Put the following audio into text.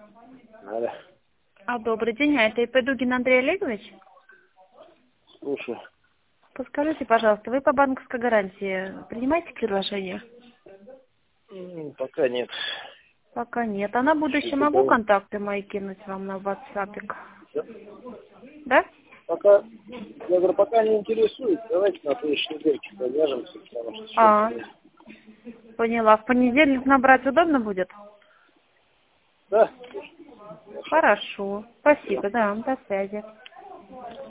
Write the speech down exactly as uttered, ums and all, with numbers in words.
Алло. А, добрый день, а это ИП Дугин Андрей Олегович? Слушай. Подскажите, пожалуйста, вы по банковской гарантии принимаете предложение? М, Пока нет. Пока нет. А на будущее Еще могу кого? контакты мои кинуть вам на WhatsApp? Да. Да? Пока, я говорю, пока не интересует, давайте на следующей недельке повяжемся, потому что сейчас А, нет. поняла. В понедельник набрать удобно будет? Да? Хорошо. Спасибо, да, до связи.